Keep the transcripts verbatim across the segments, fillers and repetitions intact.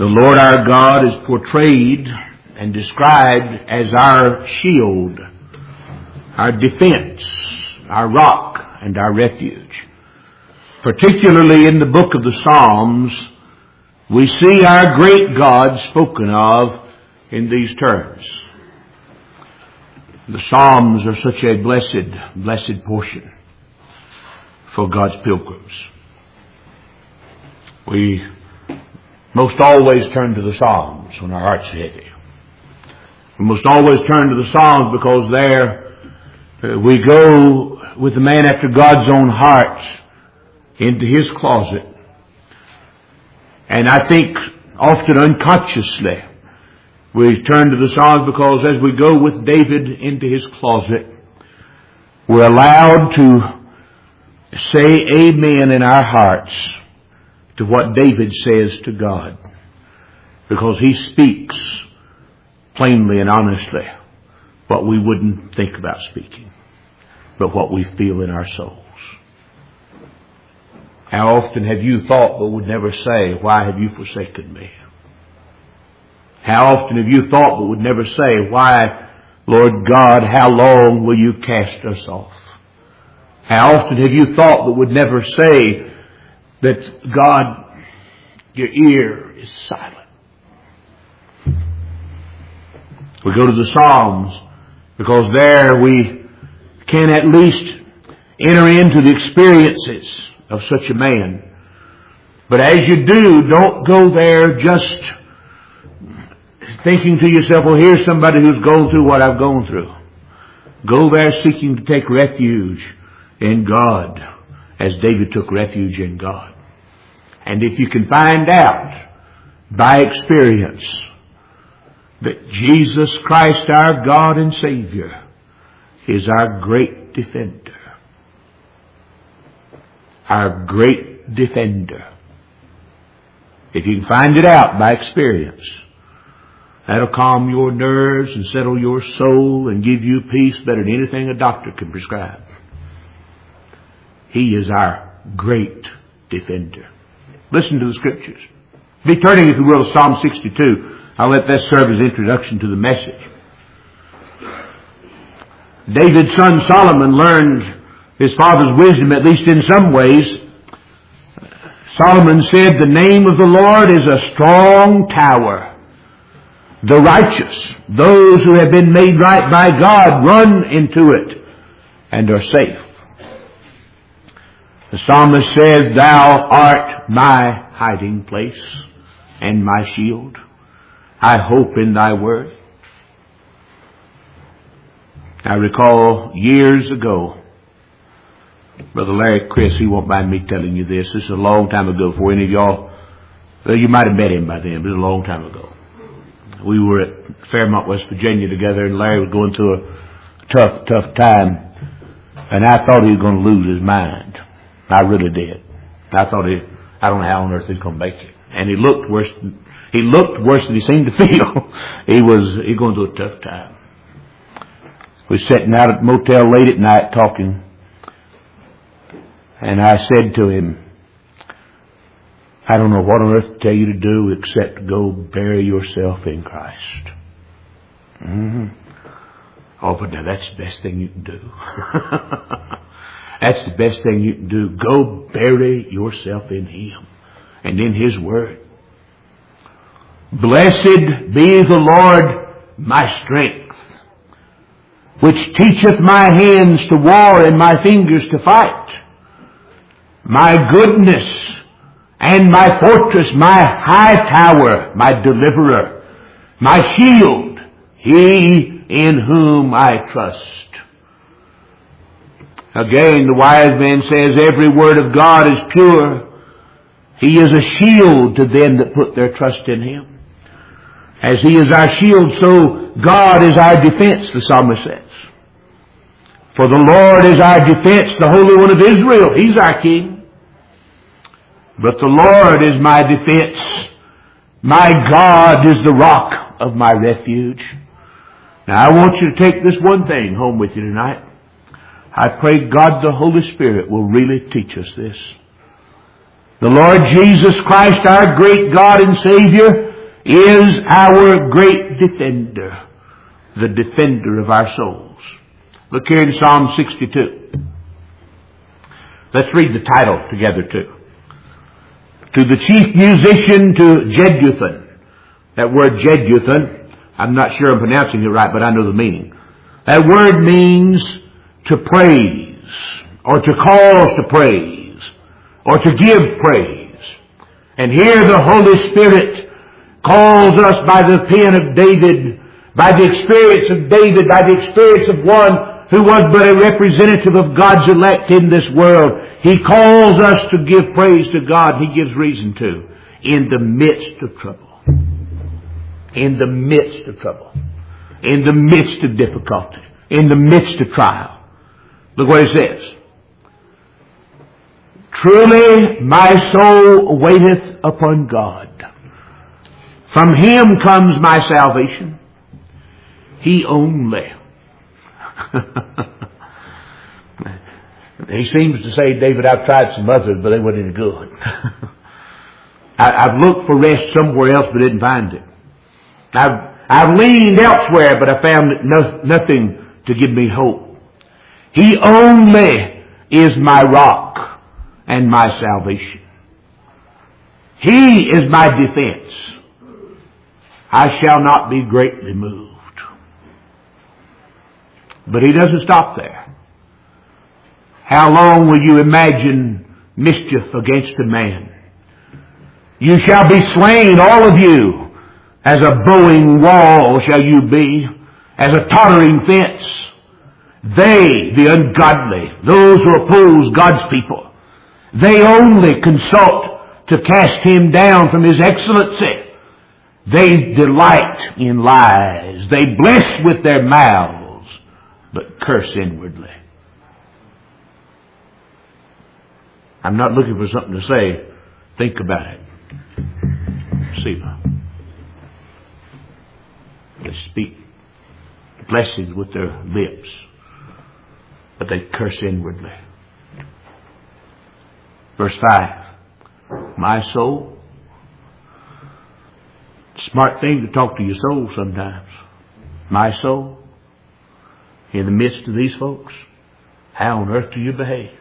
The Lord our God is portrayed and described as our shield, our defense, our rock, and our refuge. Particularly in the book of the Psalms, we see our great God spoken of in these terms. The Psalms are such a blessed, blessed portion for God's pilgrims. We most always turn to the Psalms when our heart's heavy. We must always turn to the Psalms because there uh, we go with the man after God's own heart into his closet. And I think often unconsciously we turn to the Psalms because as we go with David into his closet, we're allowed to say amen in our hearts to what David says to God. Because he speaks plainly and honestly what we wouldn't think about speaking, but what we feel in our souls. How often have you thought but would never say, why have you forsaken me? How often have you thought but would never say, why, Lord God, how long will you cast us off? How often have you thought but would never say that, God, your ear is silent? We go to the Psalms because there we can at least enter into the experiences of such a man. But as you do, don't go there just thinking to yourself, well, here's somebody who's gone through what I've gone through. Go there seeking to take refuge in God, as David took refuge in God. And if you can find out by experience that Jesus Christ, our God and Savior, is our great defender. Our great defender. If you can find it out by experience, that'll calm your nerves and settle your soul and give you peace better than anything a doctor can prescribe. He is our great defender. Listen to the Scriptures. Be turning, if you will, to Psalm sixty-two. I'll let that serve as introduction to the message. David's son Solomon learned his father's wisdom, at least in some ways. Solomon said, the name of the Lord is a strong tower. The righteous, those who have been made right by God, run into it and are safe. The psalmist says, thou art my hiding place and my shield. I hope in thy word. I recall years ago, Brother Larry Chris, he won't mind me telling you this. This is a long time ago for any of y'all. Well, you might have met him by then, but it was a long time ago. We were at Fairmont, West Virginia together, and Larry was going through a tough, tough time. And I thought he was going to lose his mind. I really did. I thought he, I don't know how on earth he's going to make it. And he looked worse, he looked worse than he seemed to feel. he was, he was going through a tough time. We were sitting out at the motel late at night talking. And I said to him, I don't know what on earth to tell you to do except go bury yourself in Christ. Mm-hmm. Oh, but now that's the best thing you can do. That's the best thing you can do. Go bury yourself in Him and in His Word. Blessed be the Lord my strength, which teacheth my hands to war and my fingers to fight. My goodness and my fortress, my high tower, my deliverer, my shield, He in whom I trust. Again, the wise man says every word of God is pure. He is a shield to them that put their trust in Him. As He is our shield, so God is our defense, the psalmist says. For the Lord is our defense, the Holy One of Israel. He's our King. But the Lord is my defense. My God is the rock of my refuge. Now I want you to take this one thing home with you tonight. I pray God the Holy Spirit will really teach us this. The Lord Jesus Christ, our great God and Savior, is our great defender, the defender of our souls. Look here in Psalm sixty-two. Let's read the title together too. To the chief musician, to Jeduthun. That word Jeduthun, I'm not sure I'm pronouncing it right, but I know the meaning. That word means to praise, or to cause to praise, or to give praise. And here the Holy Spirit calls us by the pen of David, by the experience of David, by the experience of one who was but a representative of God's elect in this world. He calls us to give praise to God. He gives reason to. In the midst of trouble. In the midst of trouble. In the midst of difficulty. In the midst of trial. Look what it says. Truly my soul waiteth upon God. From Him comes my salvation. He only. He seems to say, David, I've tried some others, but they weren't any good. I, I've looked for rest somewhere else, but didn't find it. I've, I've leaned elsewhere, but I found no, nothing to give me hope. He only is my rock and my salvation. He is my defense. I shall not be greatly moved. But He doesn't stop there. How long will you imagine mischief against a man? You shall be slain, all of you. As a bowing wall shall you be, as a tottering fence. They, the ungodly, those who oppose God's people, they only consult to cast Him down from His excellency. They delight in lies. They bless with their mouths, but curse inwardly. I'm not looking for something to say. Think about it. Selah. They speak blessings with their lips, but they curse inwardly. Verse five. My soul. Smart thing to talk to your soul sometimes. My soul. In the midst of these folks, how on earth do you behave?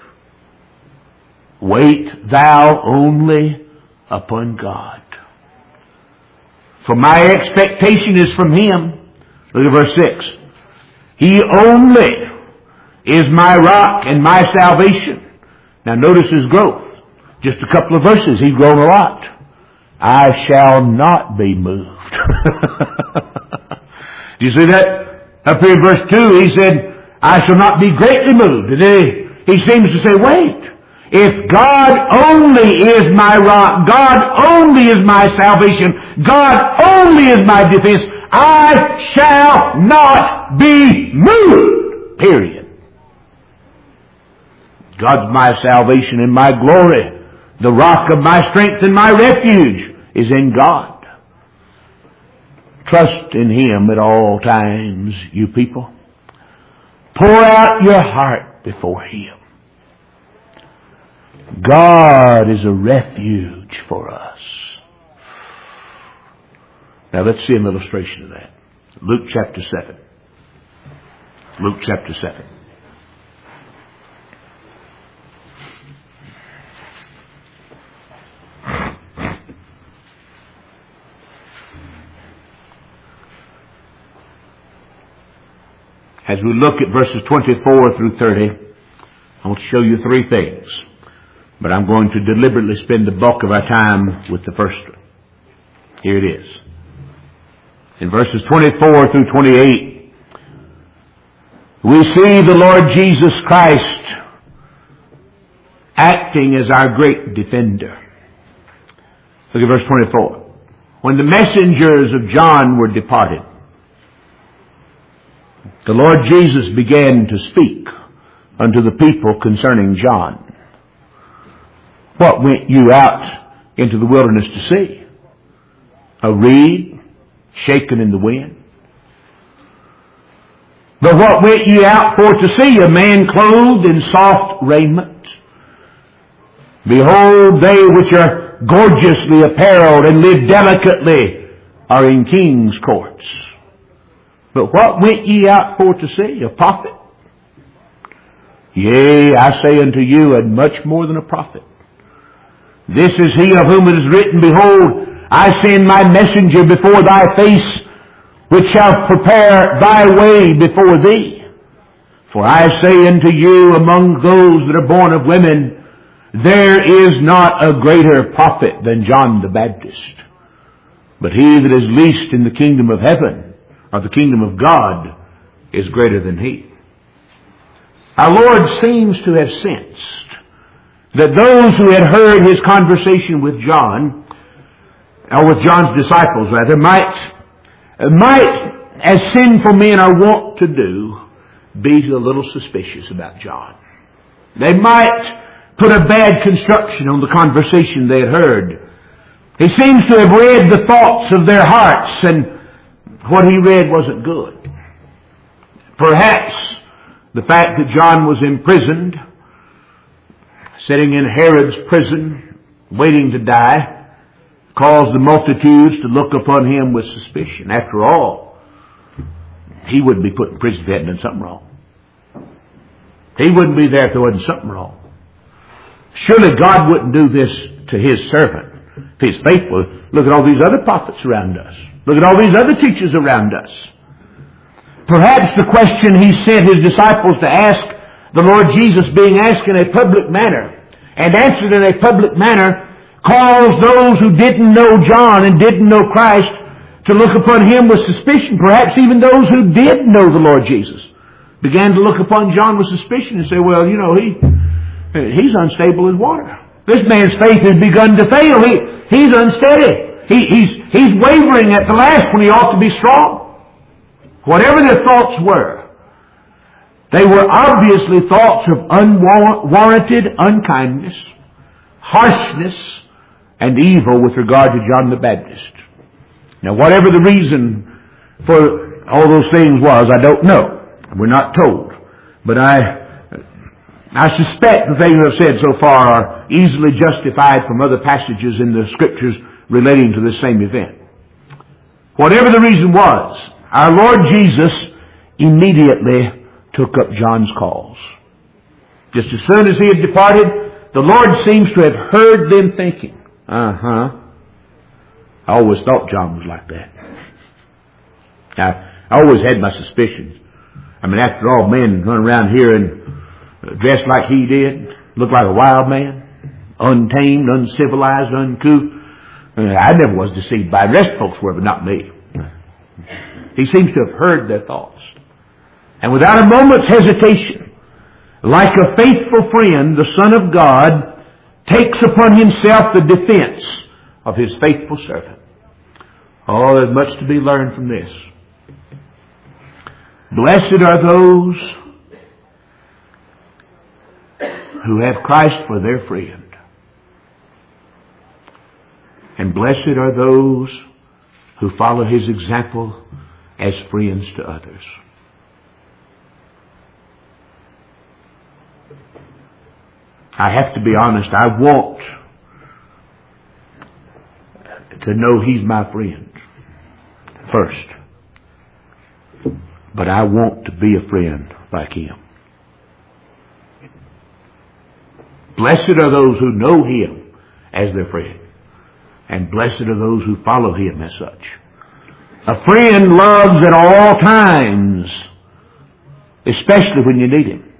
Wait thou only upon God. For my expectation is from Him. Look at verse six. He only is my rock and my salvation. Now notice His growth. Just a couple of verses, He's grown a lot. I shall not be moved. Do you see that? Up here in verse two, He said, I shall not be greatly moved. And then He seems to say, wait. If God only is my rock, God only is my salvation, God only is my defense, I shall not be moved. Period. God's my salvation and my glory. The rock of my strength and my refuge is in God. Trust in Him at all times, you people. Pour out your heart before Him. God is a refuge for us. Now let's see an illustration of that. Luke chapter seven. Luke chapter seven. As we look at verses twenty-four through thirty, I want to show you three things. But I'm going to deliberately spend the bulk of our time with the first one. Here it is. In verses twenty-four through twenty-eight, we see the Lord Jesus Christ acting as our great defender. Look at verse twenty-four. When the messengers of John were departed, the Lord Jesus began to speak unto the people concerning John. What went you out into the wilderness to see? A reed shaken in the wind? But what went ye out for to see? A man clothed in soft raiment? Behold, they which are gorgeously apparelled and live delicately or in king's courts. But what went ye out for to see? A prophet? Yea, I say unto you, and much more than a prophet. This is he of whom it is written, Behold, I send my messenger before thy face, which shall prepare thy way before thee. For I say unto you, among those that are born of women, there is not a greater prophet than John the Baptist. But he that is least in the kingdom of heaven, or the kingdom of God, is greater than he. Our Lord seems to have sensed that those who had heard his conversation with John, or with John's disciples rather, might, might, as sinful men are wont to do, be a little suspicious about John. They might put a bad construction on the conversation they had heard. He seems to have read the thoughts of their hearts, and what he read wasn't good. Perhaps the fact that John was imprisoned, sitting in Herod's prison, waiting to die, caused the multitudes to look upon him with suspicion. After all, he wouldn't be put in prison if he hadn't done something wrong. He wouldn't be there if there wasn't something wrong. Surely God wouldn't do this to his servant if he's faithful. Look at all these other prophets around us. Look at all these other teachers around us. Perhaps the question he sent his disciples to ask the Lord Jesus, being asked in a public manner and answered in a public manner, caused those who didn't know John and didn't know Christ to look upon him with suspicion. Perhaps even those who did know the Lord Jesus began to look upon John with suspicion and say, well, you know, he he's unstable as water. This man's faith has begun to fail. He, he's unsteady. He, he's, he's wavering at the last when he ought to be strong. Whatever their thoughts were, they were obviously thoughts of unwarranted unkindness, harshness, and evil with regard to John the Baptist. Now, whatever the reason for all those things was, I don't know. We're not told. But I I suspect the things I've said so far are easily justified from other passages in the Scriptures relating to this same event. Whatever the reason was, our Lord Jesus immediately took up John's cause. Just as soon as he had departed, the Lord seems to have heard them thinking, uh-huh, I always thought John was like that. I, I always had my suspicions. I mean, after all, men run around here and dressed like he did, look like a wild man, untamed, uncivilized, uncouth. I never was deceived by the rest of folks were, but not me. He seems to have heard their thoughts. And without a moment's hesitation, like a faithful friend, the Son of God takes upon himself the defense of his faithful servant. Oh, there's much to be learned from this. Blessed are those who have Christ for their friend. And blessed are those who follow his example as friends to others. I have to be honest, I want to know he's my friend first. But I want to be a friend like him. Blessed are those who know him as their friend. And blessed are those who follow him as such. A friend loves at all times, especially when you need him.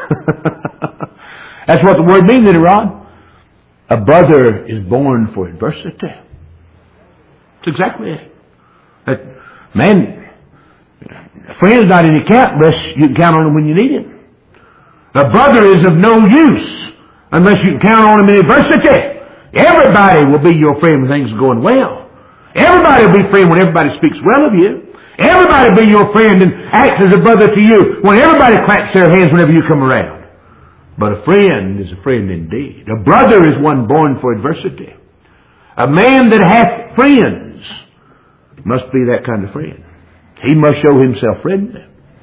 That's what the word means, isn't it, Rod? A brother is born for adversity. That's exactly it. That, man, a friend's not in account unless you can count on him when you need him. A brother is of no use unless you can count on him in adversity. Everybody will be your friend when things are going well. Everybody will be friend when everybody speaks well of you. Everybody will be your friend and acts as a brother to you when everybody claps their hands whenever you come around. But a friend is a friend indeed. A brother is one born for adversity. A man that hath friends must be that kind of friend. He must show himself friendly.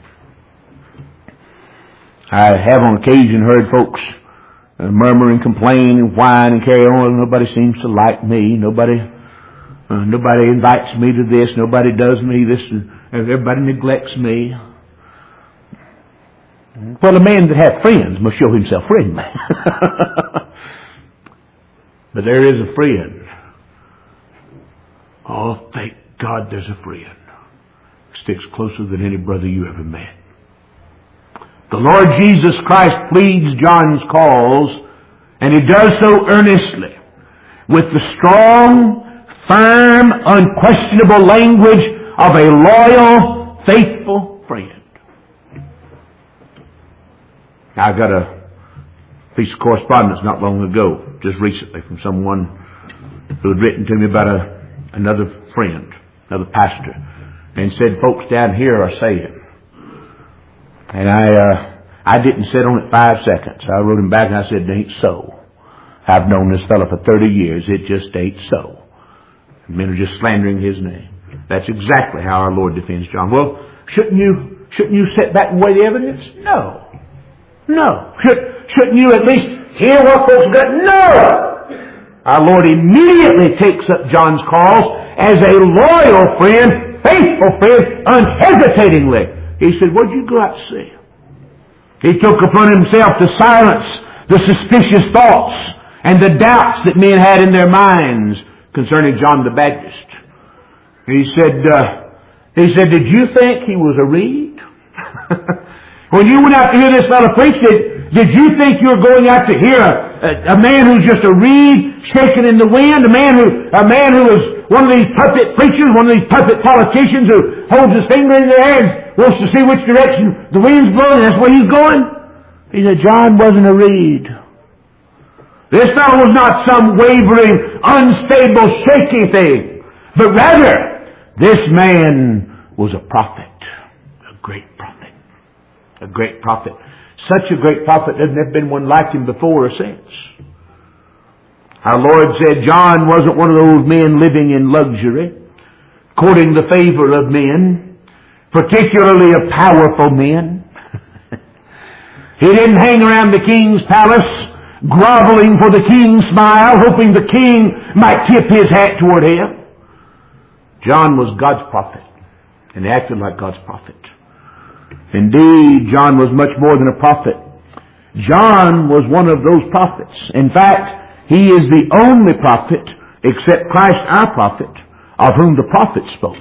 I have on occasion heard folks uh, murmur and complain and whine and carry on. Nobody seems to like me. Nobody Uh, nobody invites me to this. Nobody does me this. Everybody neglects me. Well, a man that has friends must show himself friendly. But there is a friend. Oh, thank God there's a friend. Sticks closer than any brother you ever met. The Lord Jesus Christ pleads John's cause, and He does so earnestly, with the strong, firm, unquestionable language of a loyal, faithful friend. I got a piece of correspondence not long ago, just recently, from someone who had written to me about a, another friend, another pastor, and said, folks down here are saying. And I uh, I didn't sit on it five seconds. I wrote him back and I said, it ain't so. I've known this fellow for thirty years. It just ain't so. Men are just slandering his name. That's exactly how our Lord defends John. Well, shouldn't you shouldn't you sit back and weigh the evidence? No. No. Should, shouldn't you at least hear what folks got? No! Our Lord immediately takes up John's cause as a loyal friend, faithful friend, unhesitatingly. He said, what did you go out to see? He took upon himself to silence the suspicious thoughts and the doubts that men had in their minds concerning John the Baptist. He said, uh, he said, did you think he was a reed? When you went out to hear this fellow preach, did, did you think you were going out to hear a, a, a man who's just a reed shaking in the wind? A man who, a man who is one of these puppet preachers, one of these puppet politicians who holds his finger in the air and wants to see which direction the wind's blowing, and that's where he's going? He said, John wasn't a reed. This fellow was not some wavering, unstable, shaky thing, but rather, this man was a prophet, a great prophet. A great prophet. Such a great prophet, there's never been one like him before or since. Our Lord said John wasn't one of those men living in luxury, courting the favor of men, particularly of powerful men. He didn't hang around the king's palace, groveling for the king's smile, hoping the king might tip his hat toward him. John was God's prophet, and he acted like God's prophet. Indeed, John was much more than a prophet. John was one of those prophets. In fact, he is the only prophet, except Christ our prophet, of whom the prophets spoke.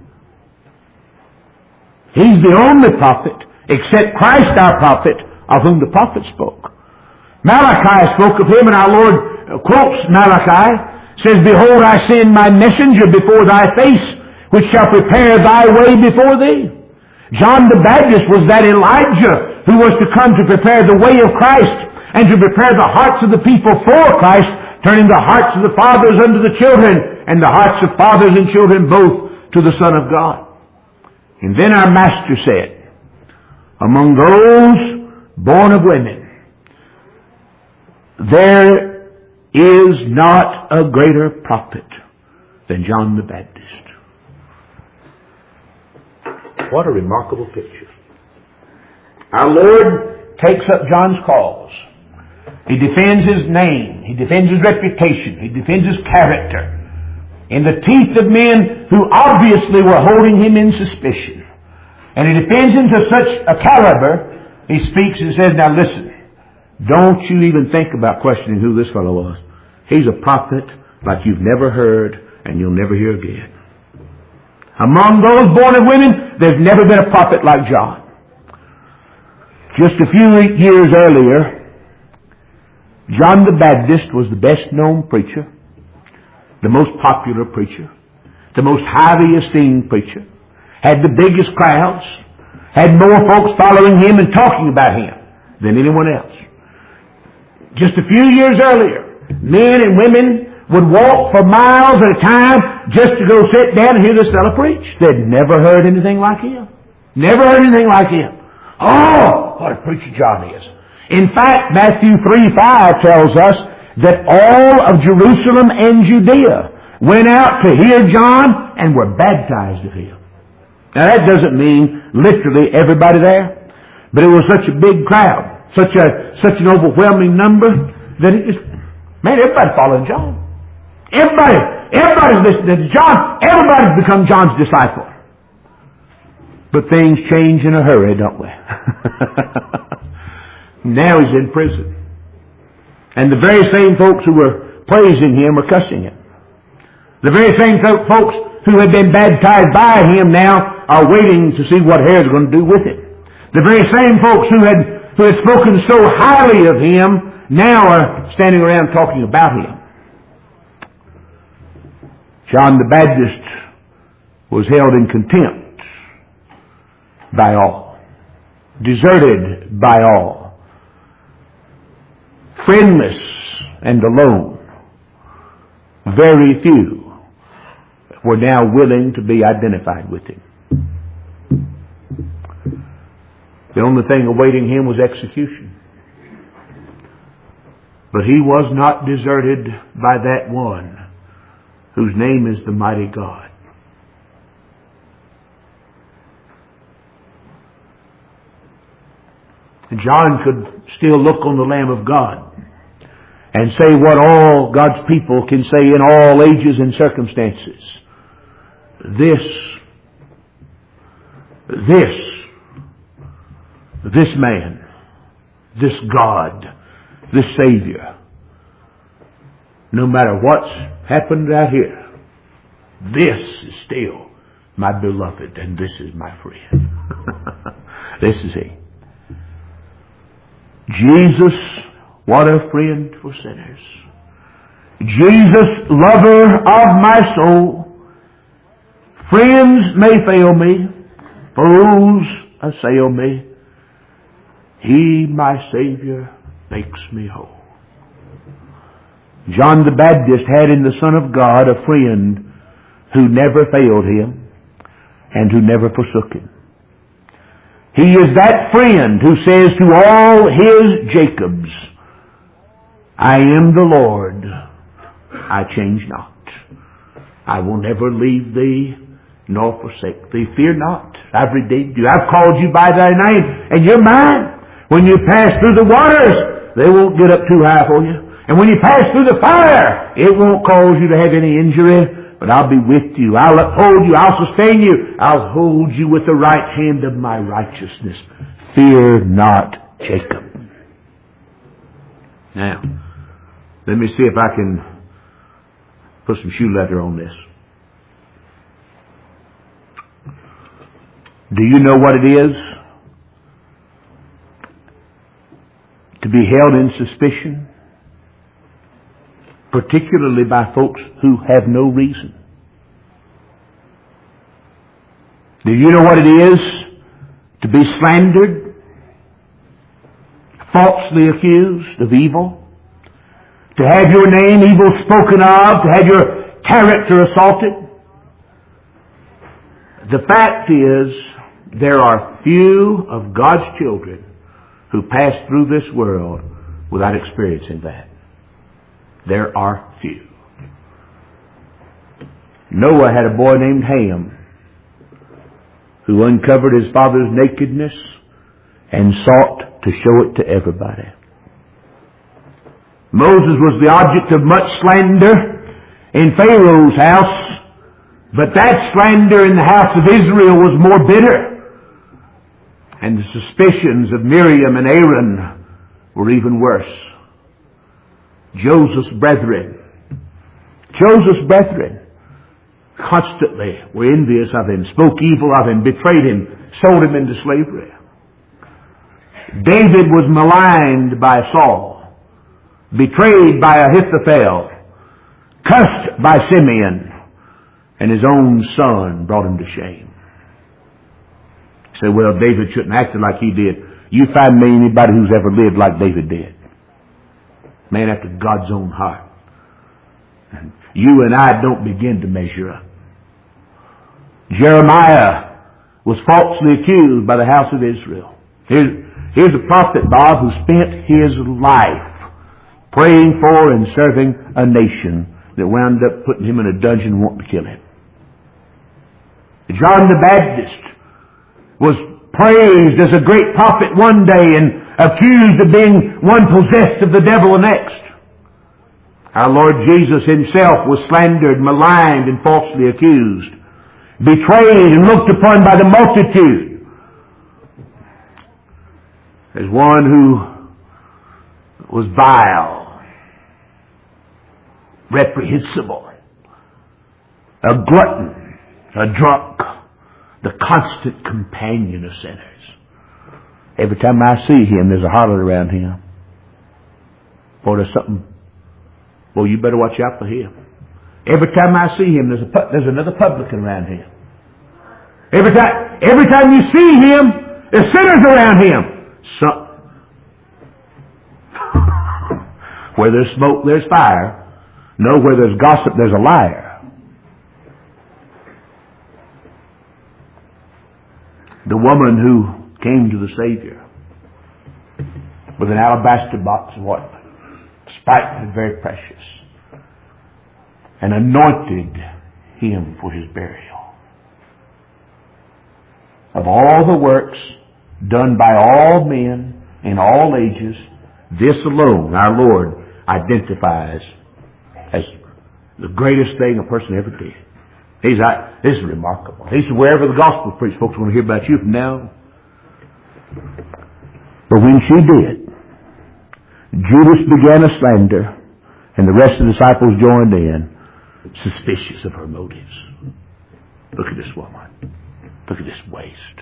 He's the only prophet, except Christ our prophet, of whom the prophets spoke. Malachi spoke of him, and our Lord quotes Malachi, says, behold, I send my messenger before thy face, which shall prepare thy way before thee. John the Baptist was that Elijah who was to come to prepare the way of Christ and to prepare the hearts of the people for Christ, turning the hearts of the fathers unto the children and the hearts of fathers and children both to the Son of God. And then our Master said, among those born of women, there is not a greater prophet than John the Baptist. What a remarkable picture. Our Lord takes up John's cause. He defends his name. He defends his reputation. He defends his character in the teeth of men who obviously were holding him in suspicion. And he defends him to such a caliber, he speaks and says, now listen, don't you even think about questioning who this fellow was. He's a prophet like you've never heard and you'll never hear again. Among those born of women, there's never been a prophet like John. Just a few years earlier, John the Baptist was the best known preacher, the most popular preacher, the most highly esteemed preacher, had the biggest crowds, had more folks following him and talking about him than anyone else. Just a few years earlier, men and women would walk for miles at a time just to go sit down and hear this fellow preach. They'd never heard anything like him. Never heard anything like him. Oh, what a preacher John is. In fact, Matthew three five tells us that all of Jerusalem and Judea went out to hear John and were baptized of him. Now that doesn't mean literally everybody there, but it was such a big crowd, such a such an overwhelming number that it just, man, everybody followed John. Everybody, everybody's listening to John. Everybody's become John's disciple. But things change in a hurry, don't we? Now he's in prison. And the very same folks who were praising him are cussing him. The very same folks who had been baptized by him now are waiting to see what Herod's going to do with him. The very same folks who had, who had spoken so highly of him now are standing around talking about him. John the Baptist was held in contempt by all, deserted by all, friendless and alone. Very few were now willing to be identified with him. The only thing awaiting him was execution. But he was not deserted by that one whose name is the mighty God. John could still look on the Lamb of God and say what all God's people can say in all ages and circumstances. This, this, this man, this God, this Savior, no matter what's happened out here, this is still my beloved, and this is my friend. This is He. Jesus, what a friend for sinners. Jesus, lover of my soul. Friends may fail me, foes assail me. He, my Savior, makes me whole. John the Baptist had in the Son of God a friend who never failed him and who never forsook him. He is that friend who says to all his Jacobs, I am the Lord, I change not. I will never leave thee nor forsake thee. Fear not, I've redeemed you. I've called you by thy name, and you're mine. When you pass through the waters, they won't get up too high for you. And when you pass through the fire, it won't cause you to have any injury, but I'll be with you. I'll uphold you. I'll sustain you. I'll hold you with the right hand of my righteousness. Fear not, Jacob. Now, let me see if I can put some shoe leather on this. Do you know what it is to be held in suspicion? Particularly by folks who have no reason. Do you know what it is to be slandered, falsely accused of evil, to have your name evil spoken of, to have your character assaulted? The fact is, there are few of God's children who pass through this world without experiencing that. There are few. Noah had a boy named Ham who uncovered his father's nakedness and sought to show it to everybody. Moses was the object of much slander in Pharaoh's house, but that slander in the house of Israel was more bitter. And the suspicions of Miriam and Aaron were even worse. Joseph's brethren, Joseph's brethren constantly were envious of him, spoke evil of him, betrayed him, sold him into slavery. David was maligned by Saul, betrayed by Ahithophel, cursed by Simeon, and his own son brought him to shame. You say, well, David shouldn't act like he did. You find me anybody who's ever lived like David did. Man after God's own heart. And you and I don't begin to measure up. Jeremiah was falsely accused by the house of Israel. Here's, here's a prophet, Bob, who spent his life praying for and serving a nation that wound up putting him in a dungeon and wanting to kill him. John the Baptist was praised as a great prophet one day and accused of being one possessed of the devil the next. Our Lord Jesus Himself was slandered, maligned, and falsely accused, betrayed and looked upon by the multitude as one who was vile, reprehensible, a glutton, a drunk, the constant companion of sinners. Every time I see Him, there's a harlot around Him. Or there's something, well, you better watch out for him. Every time I see Him, there's a there's another publican around Him. Every time, every time you see Him, there's sinners around Him. So, where there's smoke, there's fire. No, where there's gossip, there's a liar. The woman who came to the Savior with an alabaster box of ointment, spikenard very precious, and anointed Him for His burial. Of all the works done by all men in all ages, this alone our Lord identifies as the greatest thing a person ever did. He's like, this is remarkable. He said, wherever the gospel is preached, folks are going to hear about you from now on. But when she did, Judas began a slander, and the rest of the disciples joined in, suspicious of her motives. Look at this woman. Look at this waste.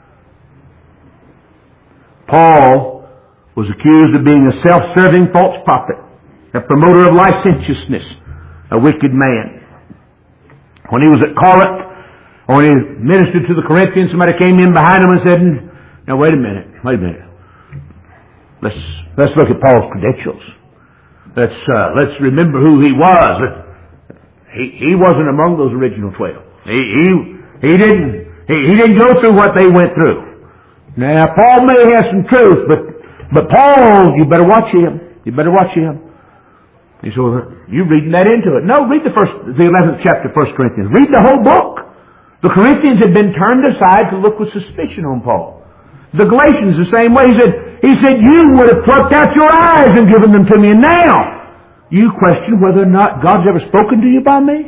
Paul was accused of being a self-serving false prophet, a promoter of licentiousness, a wicked man. When he was at Corinth, or when he ministered to the Corinthians, somebody came in behind him and said, now wait a minute, wait a minute. Let's, let's look at Paul's credentials. Let's, uh, let's remember who he was. He, he wasn't among those original twelve. He, he, he didn't, he, he didn't go through what they went through. Now, Paul may have some truth, but, but Paul, you better watch him. You better watch him. He said, well, you reading that into it. No, read the first, the eleventh chapter of First Corinthians. Read the whole book. The Corinthians had been turned aside to look with suspicion on Paul. The Galatians the same way. He said, he said, you would have plucked out your eyes and given them to me, and now you question whether or not God's ever spoken to you by me?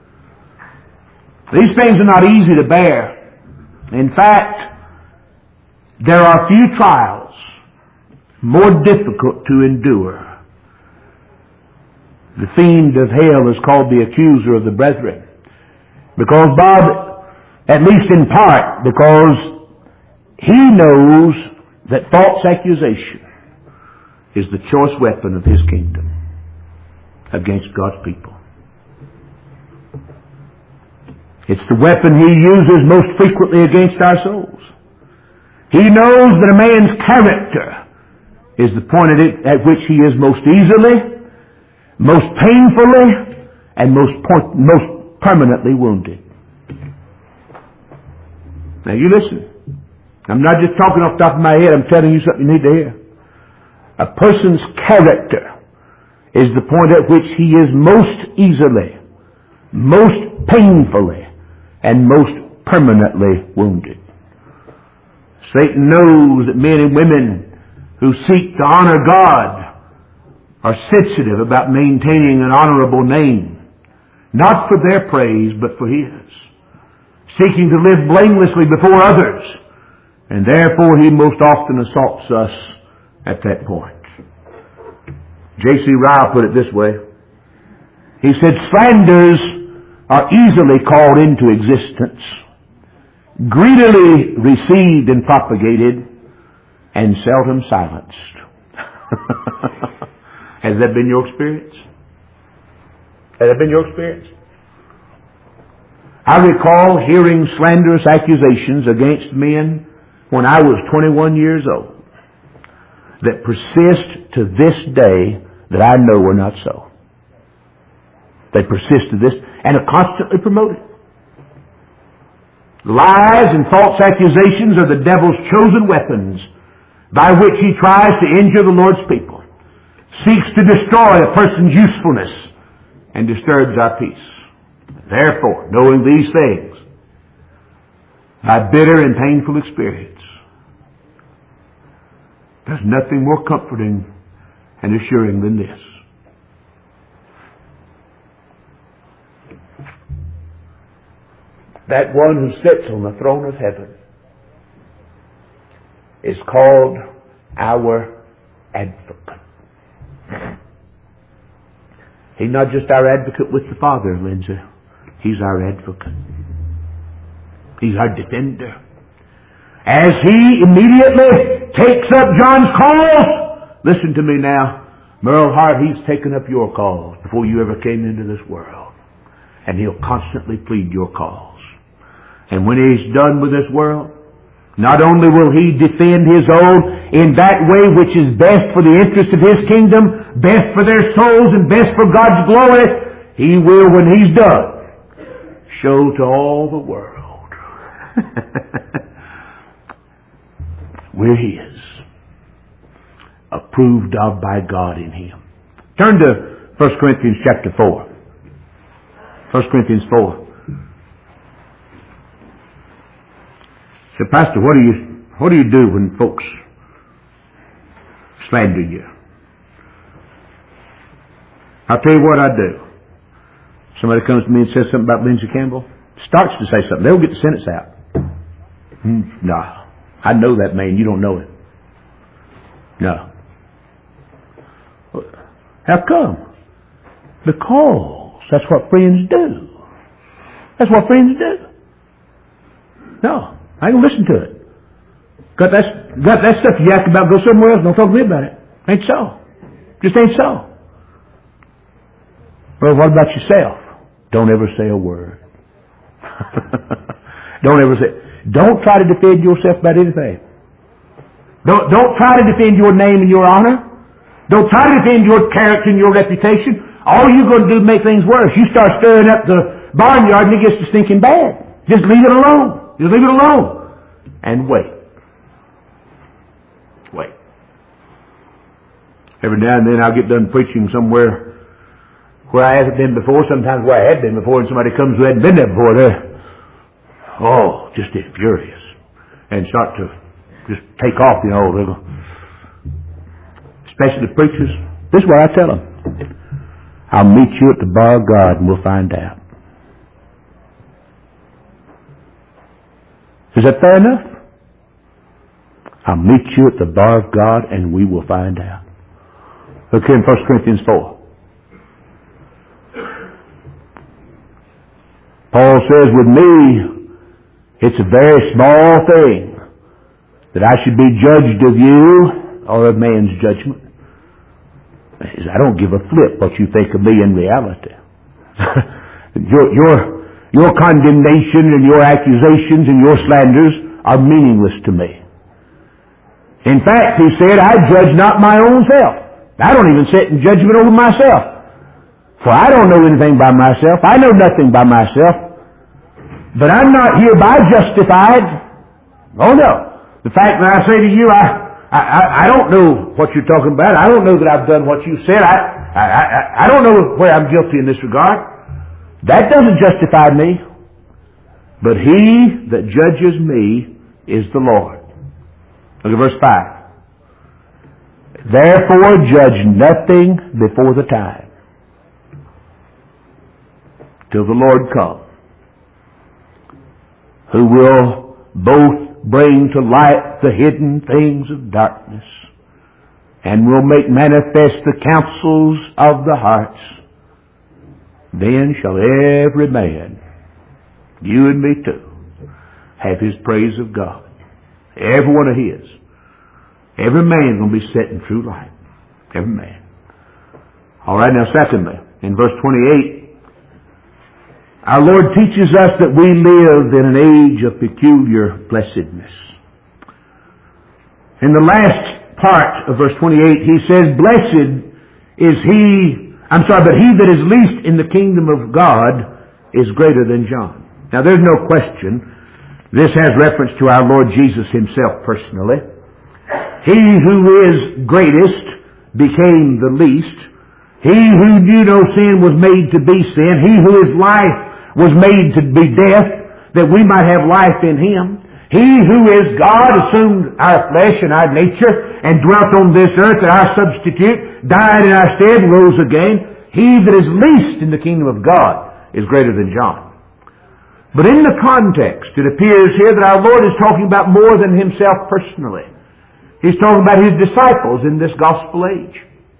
These things are not easy to bear. In fact, there are few trials more difficult to endure. The fiend of hell is called the accuser of the brethren. Because Bob, at least in part, because he knows that false accusation is the choice weapon of his kingdom against God's people. It's the weapon he uses most frequently against our souls. He knows that a man's character is the point at, it, at which he is most easily, most painfully, and most point, most permanently wounded. Now you listen. I'm not just talking off the top of my head. I'm telling you something you need to hear. A person's character is the point at which he is most easily, most painfully, and most permanently wounded. Satan knows that men and women who seek to honor God are sensitive about maintaining an honorable name, not for their praise, but for His. Seeking to live blamelessly before others, and therefore he most often assaults us at that point. J C Ryle put it this way. He said, slanders are easily called into existence, greedily received and propagated, and seldom silenced. Has that been your experience? Has that been your experience? I recall hearing slanderous accusations against men when I was twenty-one years old that persist to this day that I know were not so. They persist to this and are constantly promoted. Lies and false accusations are the devil's chosen weapons by which he tries to injure the Lord's people, seeks to destroy a person's usefulness, and disturbs our peace. Therefore, knowing these things, by bitter and painful experience, there's nothing more comforting and assuring than this. that one who sits on the throne of heaven is called our advocate. He's not just our advocate with the Father, Lindsay. He's our advocate. He's our defender. As He immediately takes up John's calls, listen to me now, Merle Hart, He's taken up your calls before you ever came into this world. And He'll constantly plead your cause. And when He's done with this world, not only will He defend His own in that way which is best for the interest of His kingdom, best for their souls, and best for God's glory, He will, when He's done, show to all the world we're His, approved of by God in Him. Turn to First Corinthians chapter four. First Corinthians four. So, Pastor, what do you what do you do when folks slander you? I'll tell you what I do. Somebody comes to me and says something about Lindsay Campbell, starts to say something, they'll get the sentence out. Hmm, no, I know that man. You don't know him. No. How come? Because that's what friends do. That's what friends do. No, I ain't gonna listen to it. Got that, got that stuff you yak about, go somewhere else, don't talk to me about it. Ain't so. Just ain't so. Well, what about yourself? Don't ever say a word. Don't ever say, don't try to defend yourself about anything. Don't, don't try to defend your name and your honor. Don't try to defend your character and your reputation. All you're going to do is make things worse. You start stirring up the barnyard and it gets to stinking bad. Just leave it alone. Just leave it alone. And wait. Wait. Every now and then I'll get done preaching somewhere where I haven't been before, sometimes where I had been before, and somebody comes who hadn't been there before. They're, oh, just get furious. And start to just take off, you know. They'll, especially the preachers. This is what I tell them. I'll meet you at the bar of God and we'll find out. Is that fair enough? I'll meet you at the bar of God and we will find out. Look here in First Corinthians four. Paul says, with me, it's a very small thing that I should be judged of you or of man's judgment. I don't give a flip what you think of me in reality. your, your, your condemnation and your accusations and your slanders are meaningless to me. In fact, he said, I judge not my own self. I don't even sit in judgment over myself. For I don't know anything by myself. I know nothing by myself. But I'm not hereby justified. Oh no. The fact that I say to you, I, I, I don't know what you're talking about. I don't know that I've done what you said. I, I, I, I don't know where I'm guilty in this regard. That doesn't justify me. But He that judges me is the Lord. Look at verse five. Therefore judge nothing before the time, till the Lord come, who will both bring to light the hidden things of darkness and will make manifest the counsels of the hearts. Then shall every man, you and me too, have his praise of God. Every one of his. Every man will be set in true light. Every man. All right, now secondly, in verse twenty-eight, our Lord teaches us that we live in an age of peculiar blessedness. In the last part of verse twenty-eight, he says, blessed is he, I'm sorry, but he that is least in the kingdom of God is greater than John. Now there's no question, this has reference to our Lord Jesus Himself personally. He who is greatest became the least. He who knew no sin was made to be sin. He who is life was made to be death, that we might have life in Him. He who is God assumed our flesh and our nature and dwelt on this earth as our substitute, died in our stead, and rose again. He that is least in the kingdom of God is greater than John. But in the context, it appears here that our Lord is talking about more than Himself personally. He's talking about His disciples in this gospel age.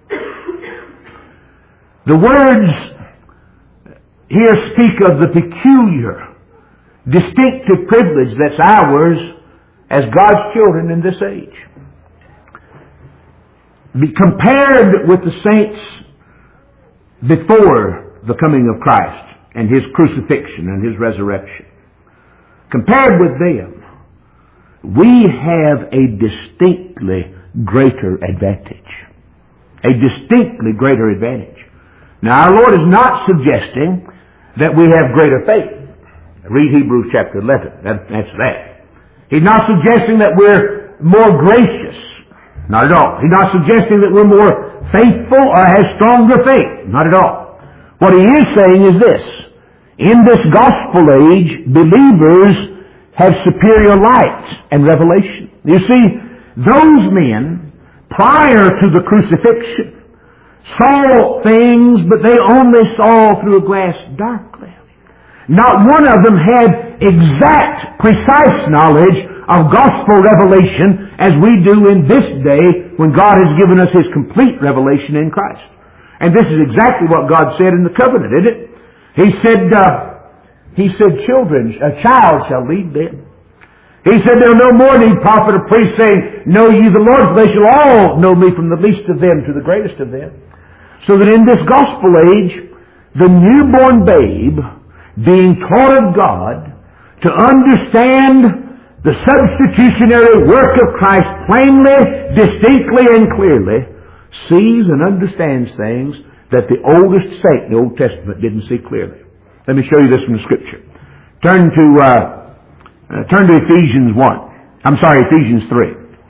The words here speak of the peculiar, distinctive privilege that's ours as God's children in this age. Be compared with the saints before the coming of Christ and His crucifixion and His resurrection. Compared with them, we have a distinctly greater advantage. A distinctly greater advantage. Now, our Lord is not suggesting that we have greater faith. Read Hebrews chapter eleven. That, that's that. He's not suggesting that we're more gracious. Not at all. He's not suggesting that we're more faithful or have stronger faith. Not at all. What He is saying is this. In this gospel age, believers have superior light and revelation. You see, those men, prior to the crucifixion, saw things, but they only saw through a glass darkly. Not one of them had exact, precise knowledge of gospel revelation as we do in this day when God has given us His complete revelation in Christ. And this is exactly what God said in the covenant, isn't it? He said, uh, He said, children, a child shall lead them. He said, there will no more need prophet or priest saying, know ye the Lord, for they shall all know me from the least of them to the greatest of them. So that in this gospel age, the newborn babe, being taught of God to understand the substitutionary work of Christ plainly, distinctly, and clearly, sees and understands things that the oldest saint in the Old Testament didn't see clearly. Let me show you this from the Scripture. Turn to uh, uh, turn to Ephesians one. I'm sorry, Ephesians three.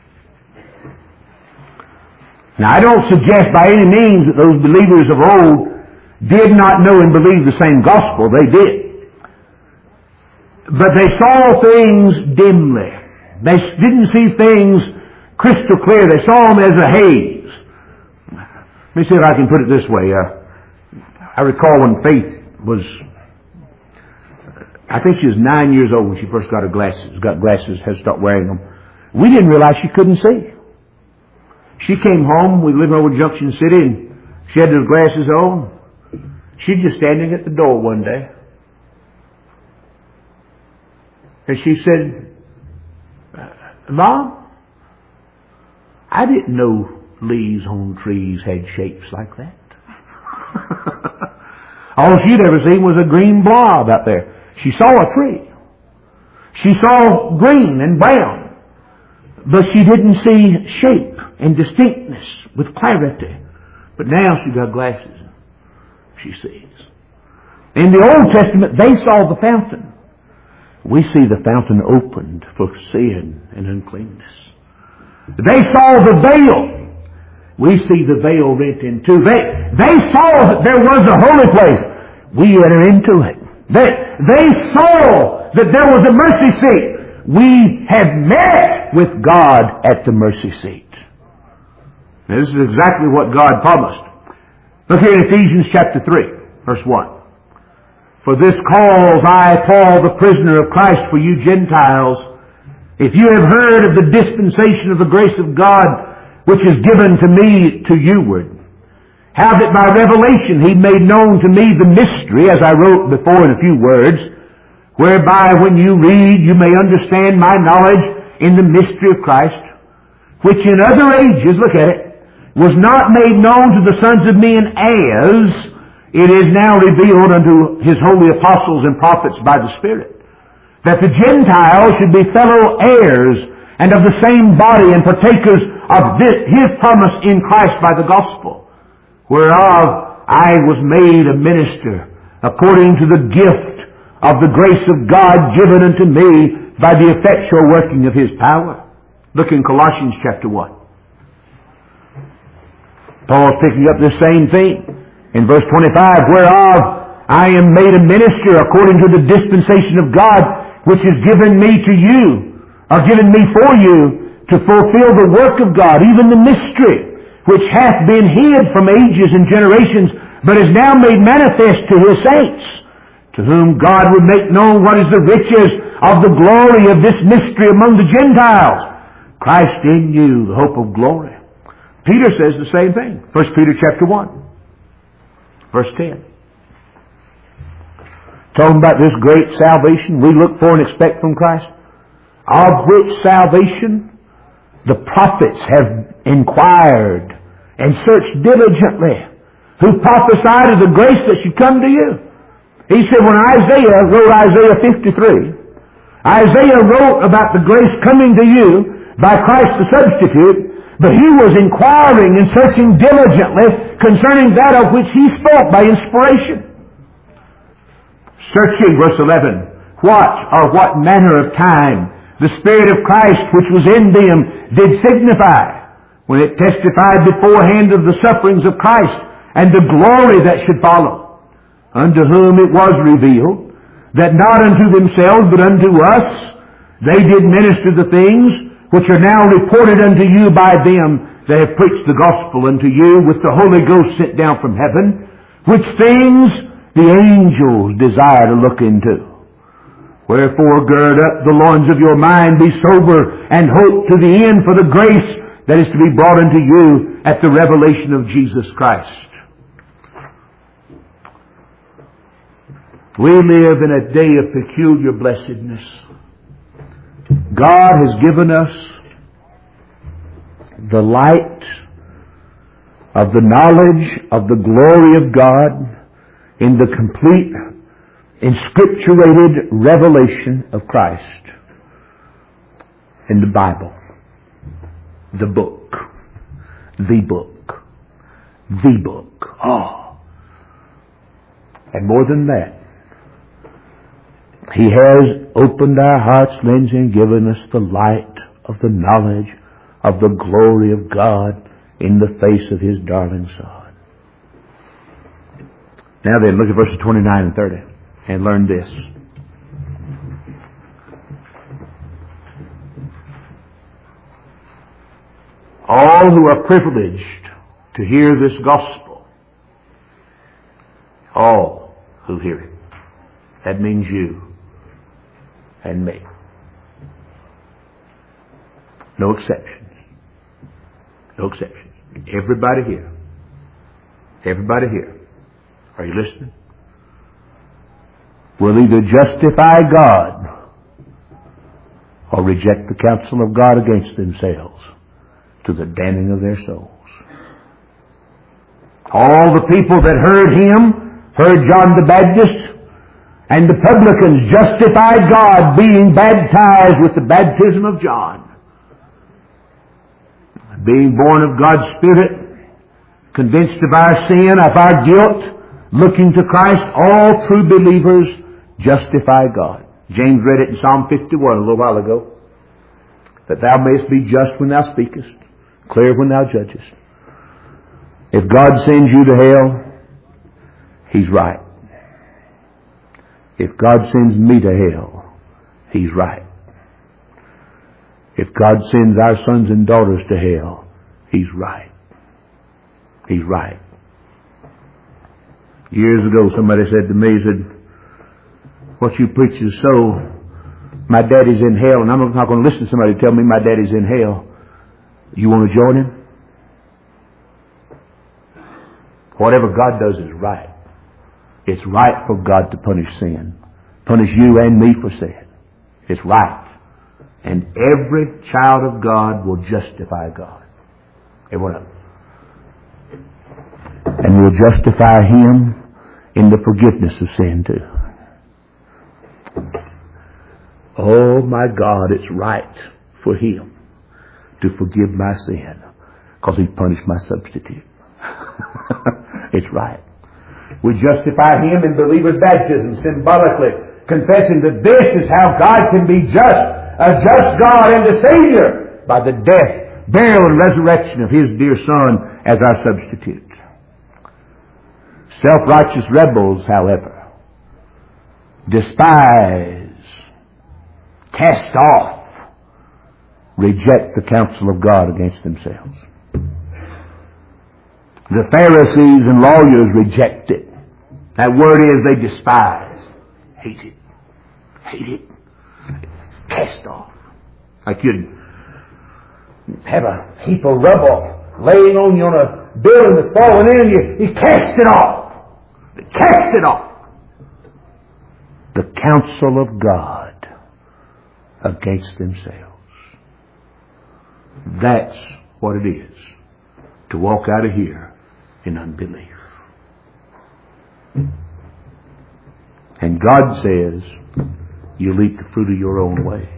Now, I don't suggest by any means that those believers of old did not know and believe the same gospel. They did. But they saw things dimly. They didn't see things crystal clear. They saw them as a haze. Let me see if I can put it this way. Uh, I recall when Faith was, I think she was nine years old when she first got her glasses, got glasses, had to start wearing them. We didn't realize she couldn't see. She came home, we lived over Junction City, and she had those glasses on. She's just standing at the door one day. And she said, Mom, I didn't know leaves on trees had shapes like that. All she'd ever seen was a green blob out there. She saw a tree. She saw green and brown. But she didn't see shape and distinctness with clarity. But now she got glasses. She sees. In the Old Testament, they saw the fountain. We see the fountain opened for sin and uncleanness. They saw the veil. We see the veil rent in two. They, they saw that there was a holy place. We enter into it. They, they saw that there was a mercy seat. We have met with God at the mercy seat. Now, this is exactly what God promised. Look here in Ephesians chapter three, verse one. For this cause I, Paul, the prisoner of Christ for you Gentiles, if you have heard of the dispensation of the grace of God, which is given to me to youward, how that by revelation He made known to me the mystery, as I wrote before in a few words, whereby when you read you may understand my knowledge in the mystery of Christ, which in other ages, look at it, was not made known to the sons of men as it is now revealed unto His holy apostles and prophets by the Spirit, that the Gentiles should be fellow heirs and of the same body and partakers of this, His promise in Christ by the gospel, whereof I was made a minister according to the gift of the grace of God given unto me by the effectual working of His power. Look in Colossians chapter one. Paul's picking up this same thing. In verse twenty-five, whereof I am made a minister according to the dispensation of God, which is given me to you, or given me for you, to fulfill the work of God, even the mystery, which hath been hid from ages and generations, but is now made manifest to His saints, to whom God would make known what is the riches of the glory of this mystery among the Gentiles, Christ in you, the hope of glory. Peter says the same thing. First Peter chapter one, verse ten. Talking about this great salvation we look for and expect from Christ, of which salvation the prophets have inquired and searched diligently, who prophesied of the grace that should come to you. He said when Isaiah wrote Isaiah fifty-three, Isaiah wrote about the grace coming to you by Christ the substitute, but he was inquiring and searching diligently concerning that of which he spoke by inspiration. Searching, verse eleven, what or what manner of time the Spirit of Christ which was in them did signify, when it testified beforehand of the sufferings of Christ and the glory that should follow, unto whom it was revealed that not unto themselves but unto us they did minister the things which are now reported unto you by them that have preached the gospel unto you with the Holy Ghost sent down from heaven, which things the angels desire to look into. Wherefore gird up the loins of your mind, be sober, and hope to the end for the grace that is to be brought unto you at the revelation of Jesus Christ. We live in a day of peculiar blessedness. God has given us the light of the knowledge of the glory of God in the complete, inscripturated revelation of Christ in the Bible. The book. The book. The book. Oh. And more than that, He has opened our heart's lens and given us the light of the knowledge of the glory of God in the face of His darling Son. Now then, look at verses twenty-nine and thirty and learn this. All who are privileged to hear this gospel, all who hear it, that means you and me. No exceptions. No exceptions. Everybody here. Everybody here. Are you listening? Will either justify God or reject the counsel of God against themselves to the damning of their souls. All the people that heard Him, heard John the Baptist, and the publicans justified God being baptized with the baptism of John. Being born of God's Spirit, convinced of our sin, of our guilt, looking to Christ, all true believers justify God. James read it in Psalm fifty-one a little while ago. That thou mayest be just when thou speakest, clear when thou judgest. If God sends you to hell, He's right. If God sends me to hell, He's right. If God sends our sons and daughters to hell, He's right. He's right. Years ago, somebody said to me, he said, what you preach is so, my daddy's in hell, and I'm not going to listen to somebody tell me my daddy's in hell. You want to join him? Whatever God does is right. It's right for God to punish sin. Punish you and me for sin. It's right. And every child of God will justify God. Every one of them. And will justify Him in the forgiveness of sin too. Oh my God, it's right for Him to forgive my sin because He punished my substitute. It's right. We justify Him in believers' baptism, symbolically confessing that this is how God can be just, a just God and a Savior, by the death, burial, and resurrection of His dear Son as our substitute. Self-righteous rebels, however, despise, cast off, reject the counsel of God against themselves. The Pharisees and lawyers reject it. That word is they despise. hate it. Hate it. Cast off. Like you'd have a heap of rubble laying on you on a building that's falling in, and you, you cast it off. Cast it off. The counsel of God against themselves. That's what it is to walk out of here in unbelief. And God says, you'll eat the fruit of your own ways.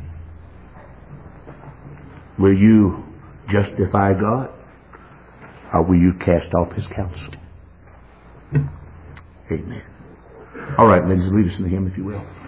Will you justify God? Or will you cast off His counsel? Amen. All right, ladies, lead us in the hymn if you will.